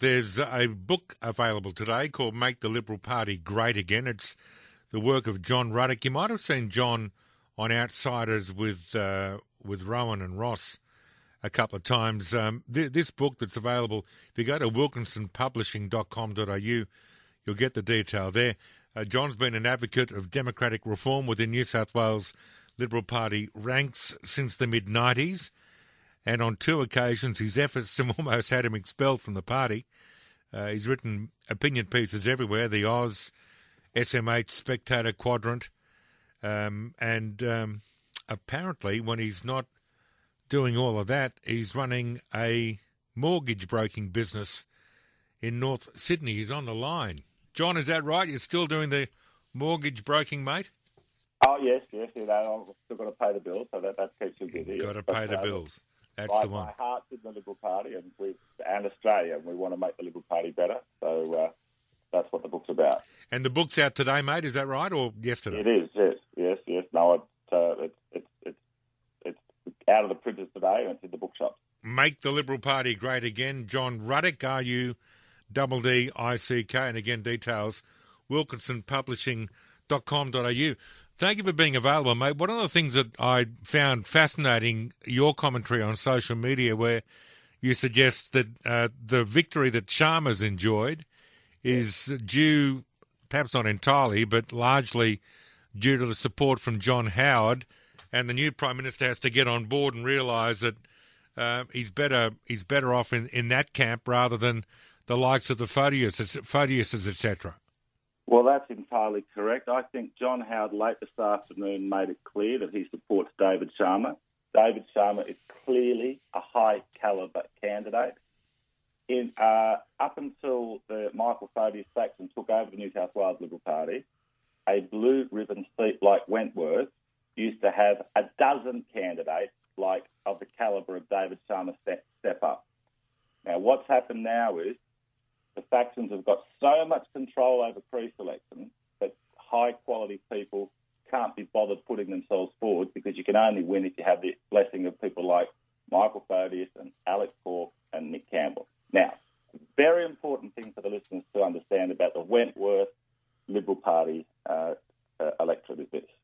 there's a book available today called Make the Liberal Party Great Again. It's the work of John Ruddock. You might have seen John on Outsiders with Rowan and Ross a couple of times. This book that's available, if you go to wilkinsonpublishing.com.au, you'll get the detail there. John's been an advocate of democratic reform within New South Wales Liberal Party ranks since the mid-90s, and on 2 occasions his efforts have almost had him expelled from the party. He's written opinion pieces everywhere, the Oz, SMH, Spectator, Quadrant, and apparently when he's not doing all of that, he's running a mortgage broking business in North Sydney. He's on the line. John, is that right? You're still doing the mortgage broking, mate? Oh, yes. I've still got to pay the bills, so that keeps you busy. Got to pay the bills. That's the one. My heart's in the Liberal Party and Australia, and we want to make the Liberal Party better, so that's what the book's about. And the book's out today, mate, is that right, or yesterday? It is, yes. No, it's out of the printers today, and it's in the bookshop. Make the Liberal Party Great Again. John Ruddock, RUDDICK, and again, details, wilkinsonpublishing.com.au. Thank you for being available, mate. One of the things that I found fascinating, your commentary on social media, where you suggest that the victory that Sharma's enjoyed is due, perhaps not entirely, but largely due to the support from John Howard, and the new Prime Minister has to get on board and realise that he's better off in that camp rather than the likes of the Photiuses, etc. Well, that's entirely correct. I think John Howard late this afternoon made it clear that he supports David Sharma. David Sharma is clearly a high-calibre candidate. Up until the Michael Photius faction took over the New South Wales Liberal Party, a blue ribbon seat like Wentworth used to have a dozen candidates of the calibre of David Sharma step up. Now, what's happened now is the factions have got so much control over pre-selection that high-quality people can't be bothered putting themselves forward, because you can only win if you have the blessing of people like Michael Photius and Alex Cork and Nick Campbell. Now, very important thing for the listeners to understand about the Wentworth Liberal Party electorate is this.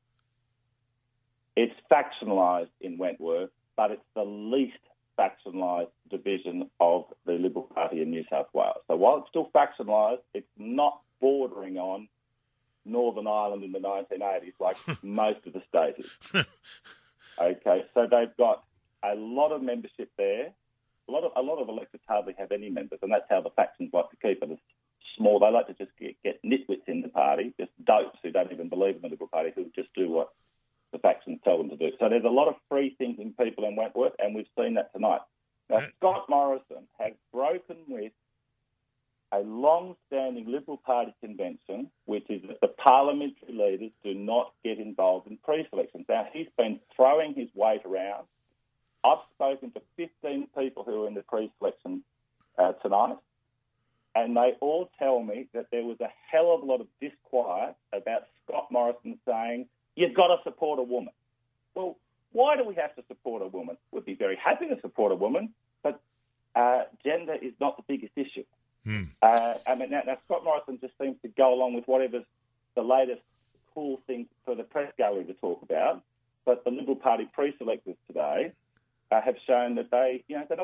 It's factionalised in Wentworth, but it's the least factionalised division of the Liberal Party in New South Wales. So while it's still factionalised, it's not bordering on Northern Ireland in the 1980s like most of the states is. Okay, so they've got a lot of membership there. A lot of electors hardly have any members, and that's how the factions like to keep it small. They like to just get nitwits in the party, just dopes who don't even believe in the Liberal Party, who just do what the factions tell them to do. So there's a lot of free-thinking people in Wentworth, and we've seen that tonight. Now, Scott Morrison has broken with a long-standing Liberal Party convention, which is that the parliamentary leaders do not get involved in pre-selections. Now, he's been throwing his weight around. I've spoken to 15 people who were in the pre-selection tonight, and they all tell me that there was a hell of a lot of disquiet about Scott Morrison saying, you've got to support a woman. Well, why do we have to support a woman? We'd be very happy to support a woman, but gender is not the biggest issue. Now Scott Morrison just seems to go along with whatever's the latest cool thing for the press gallery to talk about. But the Liberal Party pre-selectors today have shown that they're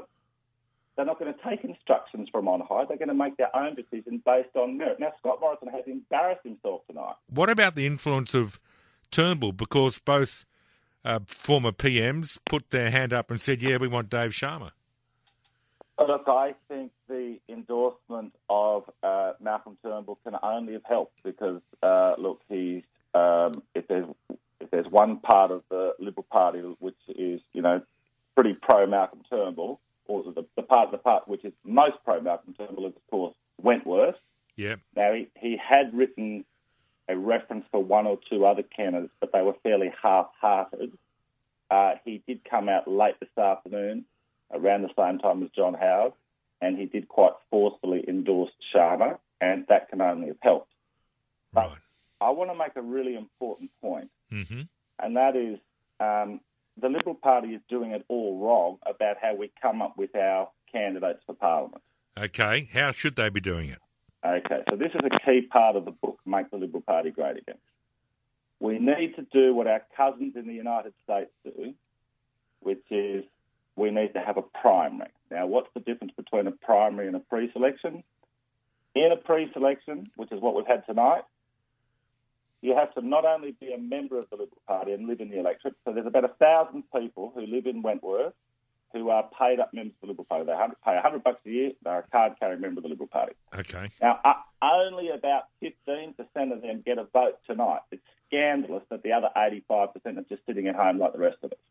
not going to take instructions from on high. They're going to make their own decisions based on merit. Now, Scott Morrison has embarrassed himself tonight. What about the influence of Turnbull? Because both former PMs put their hand up and said, yeah, we want Dave Sharma. Look, I think the endorsement of Malcolm Turnbull can only have helped because, he's if there's one part of the Liberal Party which is, pretty pro-Malcolm Turnbull, or the part which is most pro-Malcolm Turnbull is, of course, Wentworth. Yeah. Now, he had written a reference for one or two other candidates, but they were fairly half-hearted. He did come out late this afternoon, around the same time as John Howard, and he did quite forcefully endorse Sharma, and that can only have helped. But right. I want to make a really important point, mm-hmm. and that is the Liberal Party is doing it all wrong about how we come up with our candidates for Parliament. Okay, how should they be doing it? Okay, so this is a key part of the book, Make the Liberal Party Great Again. We need to do what our cousins in the United States do, which is we need to have a primary. Now, what's the difference between a primary and a pre-selection? In a pre-selection, which is what we've had tonight, you have to not only be a member of the Liberal Party and live in the electorate, so there's about 1,000 people who live in Wentworth who are paid-up members of the Liberal Party. They pay $100 a year. They're a card-carrying member of the Liberal Party. Okay. Now, only about 15% of them get a vote tonight. It's scandalous that the other 85% are just sitting at home like the rest of us.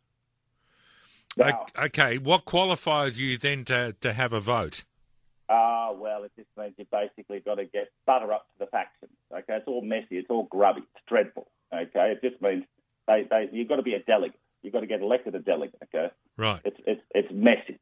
Now, okay, what qualifies you then to have a vote? Well, it just means you basically got to get butter up to the factions. Okay, it's all messy, it's all grubby, it's dreadful. Okay, it just means you've got to be a delegate. You've got to get elected a delegate. Okay, right. It's messy.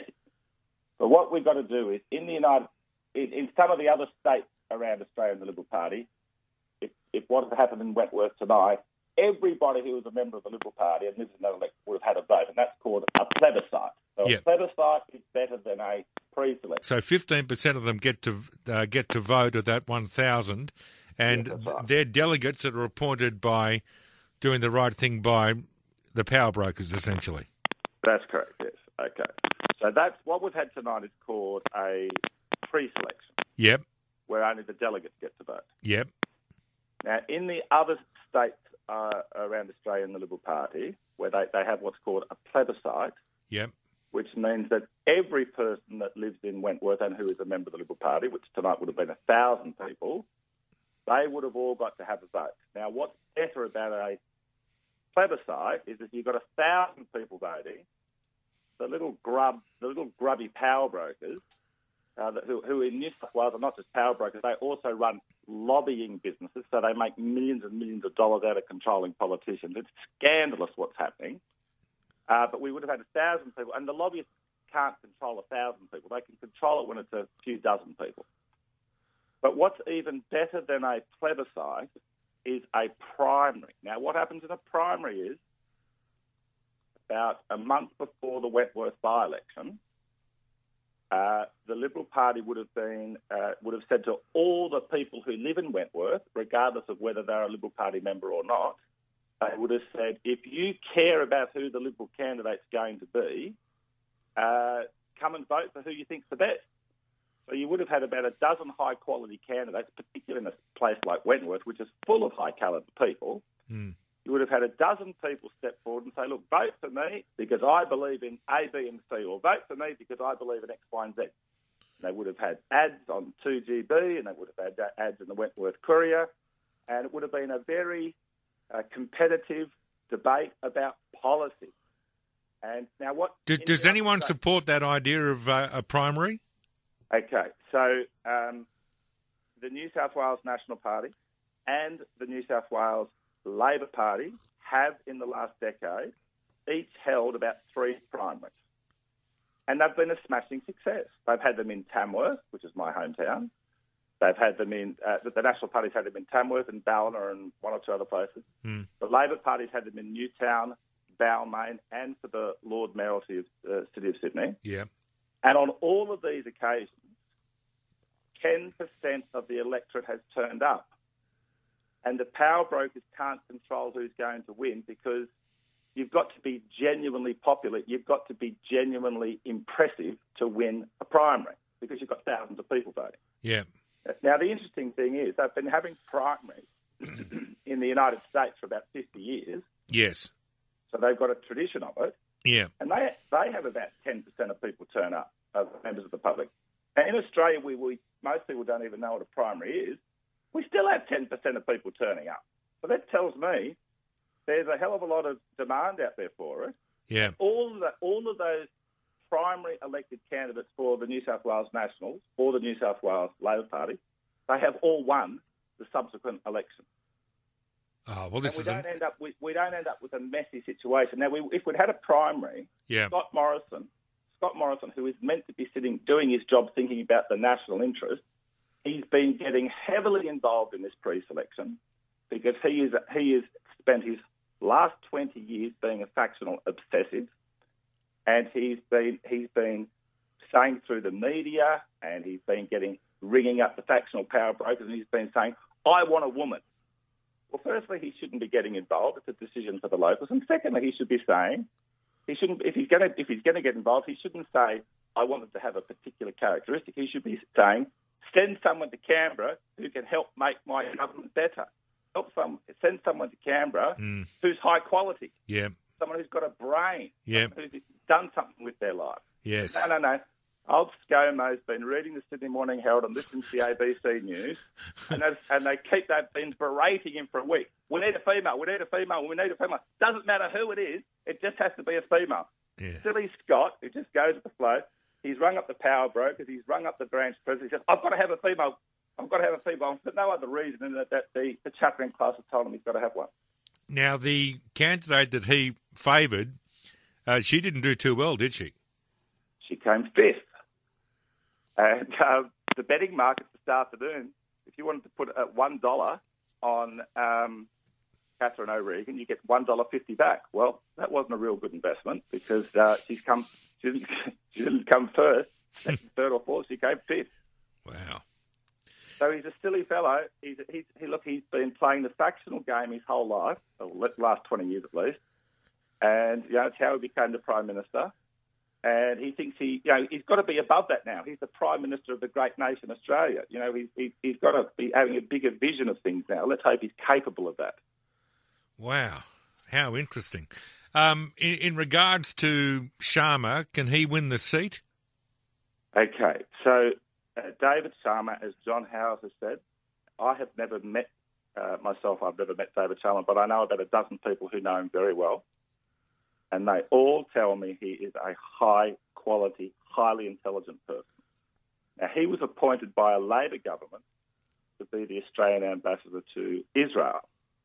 But what we've got to do is in some of the other states around Australia and the Liberal Party, if what has happened in Wentworth tonight, everybody who was a member of the Liberal Party and lives in that electorate would have had a vote, and that's called a plebiscite. So a plebiscite is better than a pre-selection. So 15% of them get to vote of that 1,000, and right. They're delegates that are appointed by doing the right thing by the power brokers, essentially. That's correct. Yes. Okay. So that's what we've had tonight is called a pre-selection. Yep. Where only the delegates get to vote. Yep. Now, in the other states around Australia and the Liberal Party, where they have what's called a plebiscite, yep, which means that every person that lives in Wentworth and who is a member of the Liberal Party, which tonight would have been 1,000 people, they would have all got to have a vote. Now, what's better about a plebiscite is that you've got 1,000 people voting. The little grubby power brokers, who in New South Wales are not just power brokers, they also run lobbying businesses, so they make millions and millions of dollars out of controlling politicians. It's scandalous what's happening. But we would have had 1,000 people, and the lobbyists can't control 1,000 people. They can control it when it's a few dozen people. But what's even better than a plebiscite is a primary. Now, what happens in a primary is about a month before the Wentworth by-election, the Liberal Party would have said to all the people who live in Wentworth, regardless of whether they're a Liberal Party member or not, they would have said, if you care about who the Liberal candidate's going to be, come and vote for who you think's the best. So you would have had about a dozen high-quality candidates, particularly in a place like Wentworth, which is full of high-calibre people. Mm. You would have had a dozen people step forward and say, look, vote for me because I believe in A, B and C, or vote for me because I believe in X, Y and Z. And they would have had ads on 2GB and they would have had ads in the Wentworth Courier, and it would have been a very competitive debate about policy. And now what... Does anyone support that idea of a primary? Okay, so the New South Wales National Party and the New South Wales Labor Party have, in the last decade, each held about 3 primaries. And they've been a smashing success. They've had them in Tamworth, which is my hometown. They've had them in... the National Party's had them in Tamworth and Ballina and one or two other places. Mm. The Labor Party's had them in Newtown, Balmain, and for the Lord Mayoralty of the City of Sydney. Yeah. And on all of these occasions, 10% of the electorate has turned up. And the power brokers can't control who's going to win because you've got to be genuinely popular. You've got to be genuinely impressive to win a primary because you've got thousands of people voting. Yeah. Now, the interesting thing is they've been having primaries in the United States for about 50 years. Yes. So they've got a tradition of it. Yeah. And they have about 10% of people turn up, as members of the public. And in Australia, most people don't even know what a primary is. We still have 10% of people turning up. So that tells me there's a hell of a lot of demand out there for it. Yeah. All of those primary elected candidates for the New South Wales Nationals or the New South Wales Labor Party, they have all won the subsequent election. Oh, well, we don't end up with a messy situation. Now, if we'd had a primary, Scott Morrison, who is meant to be doing his job, thinking about the national interest, he's been getting heavily involved in this pre-selection because he has spent his last 20 years being a factional obsessive, and he's been saying through the media, and he's been ringing up the factional power brokers, and he's been saying, I want a woman. Well, firstly, he shouldn't be getting involved. It's a decision for the locals. And secondly, he should be saying, if he's going to get involved, he shouldn't say, I want them to have a particular characteristic. He should be saying, send someone to Canberra who can help make my government better. Send someone to Canberra who's high quality. Yeah. Someone who's got a brain. Yeah. Who's done something with their life. Yes. No. Old ScoMo's been reading the Sydney Morning Herald and listening to the ABC News, and they've been berating him for a week. We need a female. We need a female. We need a female. Doesn't matter who it is. It just has to be a female. Yeah. Silly Scott, who just goes with the flow. He's rung up the power brokers. He's rung up the branch president. He says, I've got to have a female. I've got to have a female for no other reason than that the chaplain class has told him he's got to have one. Now, the candidate that he favoured, she didn't do too well, did she? She came fifth. And the betting market this afternoon, if you wanted to put $1 on Catherine O'Regan, you get $1.50 back. Well, that wasn't a real good investment because she didn't come first, second, third or fourth. She came fifth. Wow. So he's a silly fellow. He's been playing the factional game his whole life, or last 20 years at least. And, it's how he became the Prime Minister. And he thinks he's got to be above that now. He's the Prime Minister of the great nation Australia. He's got to be having a bigger vision of things now. Let's hope he's capable of that. Wow. How interesting. In regards to Sharma, can he win the seat? Okay. So David Sharma, as John Howes has said, I have never met myself. I've never met David Sharma, but I know about a dozen people who know him very well. And they all tell me he is a high-quality, highly intelligent person. Now, he was appointed by a Labor government to be the Australian ambassador to Israel.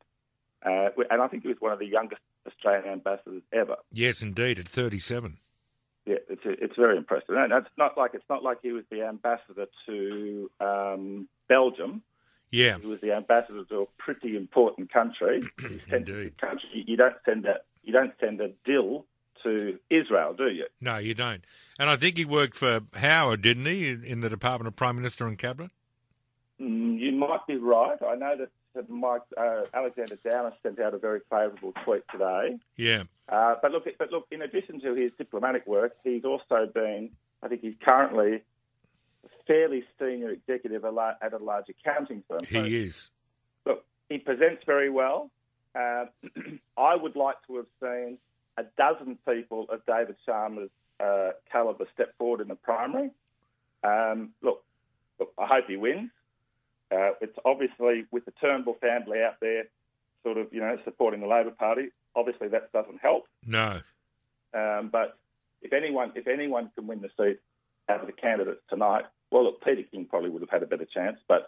And I think he was one of the youngest Australian ambassadors ever. Yes, indeed, at 37. Yeah, it's very impressive. And it's not like he was the ambassador to Belgium. Yeah. He was the ambassador to a pretty important country. Indeed. You don't send a dill to Israel, do you? No, you don't. And I think he worked for Howard, didn't he, in the Department of Prime Minister and Cabinet? You might be right. I know that Alexander Downer sent out a very favourable tweet today. Yeah. But look, in addition to his diplomatic work, he's also been, I think he's currently a fairly senior executive at a large accounting firm. He is. Look, he presents very well. I would like to have seen a dozen people of David Sharma's calibre step forward in the primary. Look, I hope he wins. It's obviously with the Turnbull family out there sort of, supporting the Labor Party, obviously that doesn't help. No. But if anyone can win the seat out of the candidates tonight, well, look, Peter King probably would have had a better chance, but,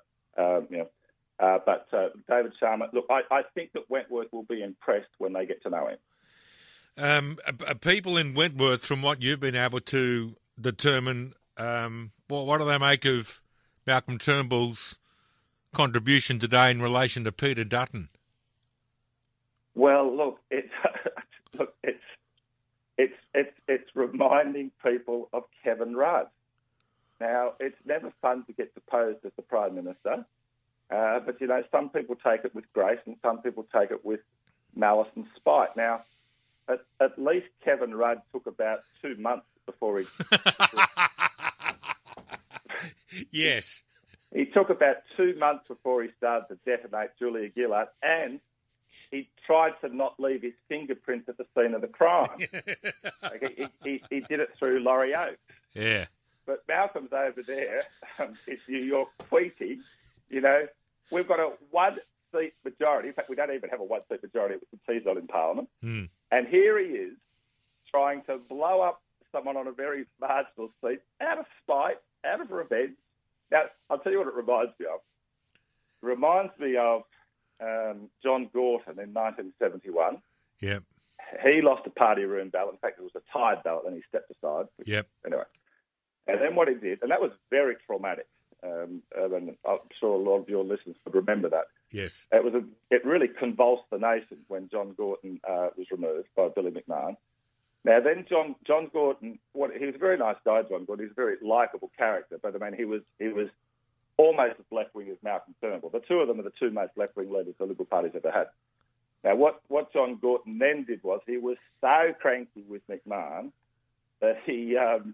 David Sharma, look, I think that Wentworth will be impressed when they get to know him. People in Wentworth, from what you've been able to determine, what do they make of Malcolm Turnbull's contribution today in relation to Peter Dutton? Well, look, it's reminding people of Kevin Rudd. Now, it's never fun to get deposed as the Prime Minister, but some people take it with grace and some people take it with malice and spite. Now, at least Kevin Rudd took about 2 months before he. Yes. He took about 2 months before he started to detonate Julia Gillard, and he tried to not leave his fingerprints at the scene of the crime. He did it through Laurie Oakes. Yeah. But Malcolm's over there in New York tweeting, we've got a one-seat majority. In fact, we don't even have a one-seat majority with the T's on in Parliament. Mm. And here he is trying to blow up someone on a very marginal seat out of spite, out of revenge. Now, I'll tell you what it reminds me of. It reminds me of John Gorton in 1971. Yep. He lost a party room ballot. In fact, it was a tied ballot, and he stepped aside. Yep. Anyway. And then what he did, and that was very traumatic, and I'm sure a lot of your listeners would remember that. Yes. It really convulsed the nation when John Gorton was removed by Billy McMahon. Now then, John Gorton, he was a very nice guy. John Gorton, he was a very likeable character, but I mean, he was almost as left wing as Malcolm Turnbull. The two of them are the two most left wing leaders the Liberal Party's ever had. Now, what John Gorton then did was he was so cranky with McMahon that he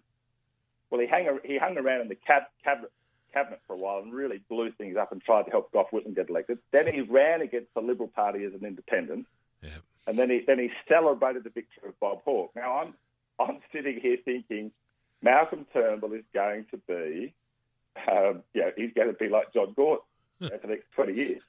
hung around in the cabinet for a while and really blew things up and tried to help Gough Whitlam get elected. Then he ran against the Liberal Party as an independent. Yeah. And then he celebrated the victory of Bob Hawke. Now I'm sitting here thinking Malcolm Turnbull is going to be, he's going to be like John Gorton for the next 20 years.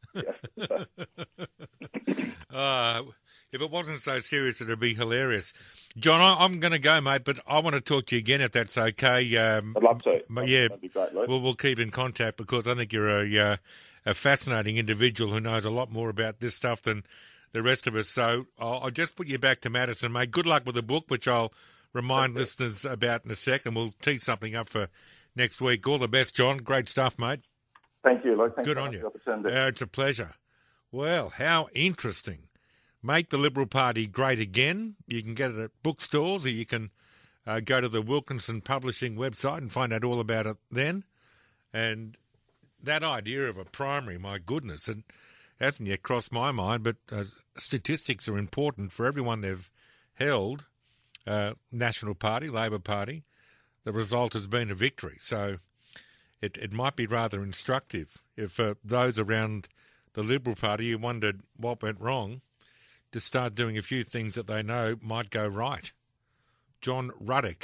If it wasn't so serious, it'd be hilarious. John, I'm going to go, mate, but I want to talk to you again if that's okay. I'd love to. Yeah, that'd be great, Luke. We'll keep in contact because I think you're a fascinating individual who knows a lot more about this stuff than the rest of us. So I'll just put you back to Madison, mate. Good luck with the book, which I'll remind listeners about in a second. We'll tee something up for next week. All the best, John. Great stuff, mate. Thank you, Luke. Thanks Good on you. It's a pleasure. Well, how interesting. Make the Liberal Party great again. You can get it at bookstores, or you can go to the Wilkinson Publishing website and find out all about it then. And that idea of a primary, my goodness, it hasn't yet crossed my mind, but statistics are important for everyone they've held, National Party, Labor Party. The result has been a victory. So it might be rather instructive if those around the Liberal Party who wondered what went wrong to start doing a few things that they know might go right. John Ruddick,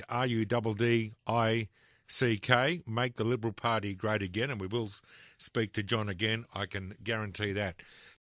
RUDDICK, Make the Liberal Party Great Again, and we will speak to John again, I can guarantee that.